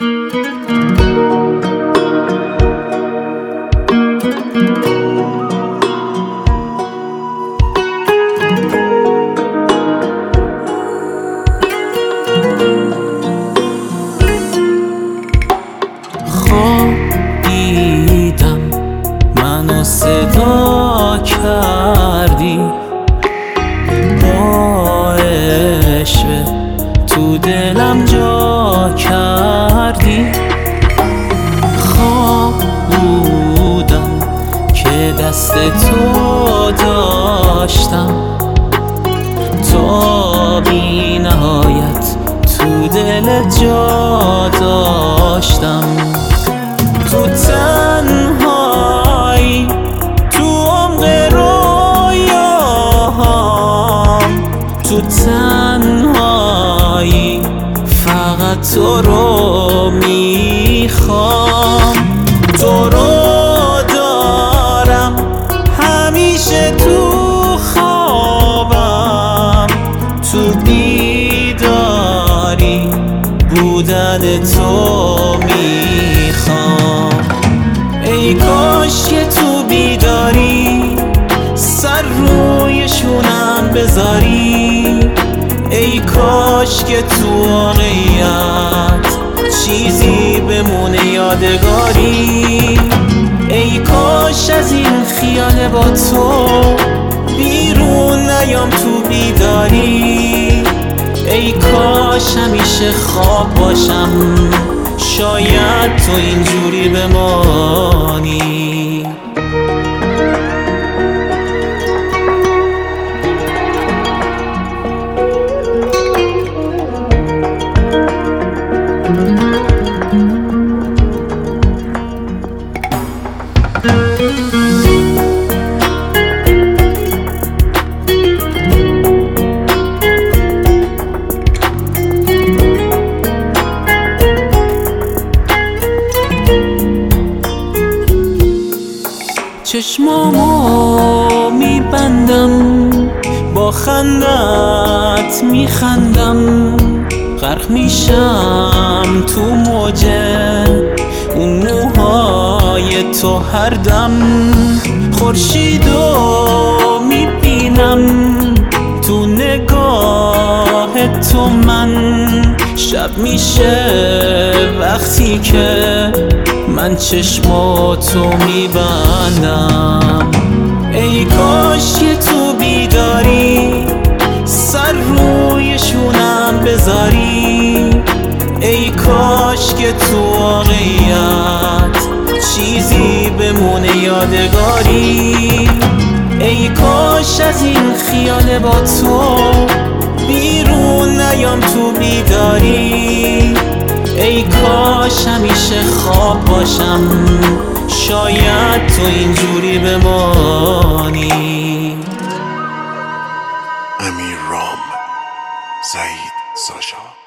خوابیدم منو صدا کردی، با عشق تو دلم جا کردی. خواب بودم که دست تو داشتم، تا بی نهایت تو دل جا داشتم. تو تنهایی تو عمق رویاهام، تو تنهایی فقط تو رو میخوام. تو رو دارم همیشه تو خوابم، تو بیداری بودن تو میخوام. ای کاش که تو بیداری سر روی شونم بذاری، ای کاش که تو واقعیت چیزی بمونه یادگاری. ای کاش از این خیال با تو بیرون نیام تو بیداری. ای کاش همیشه خواب باشم، شاید تو اینجوری بمانی. چشمامو میبندم با خندت میخندم، غرق میشم تو موجه اون موهای تو هر دم. خورشیدو میبینم تو نگاه تو من، شب میشه وقتی که من چشماتو میبندم. ای کاش که تو بیداری سر روی شونم بذاری، ای کاش که تو واقعیت چیزی بمونه یادگاری. ای کاش از این خیال با تو بیرون نیام تو بیداری. ای کاش همیشه خواب باشم، شاید تو اینجوری بمانی. امیر رام، سعید ساشا.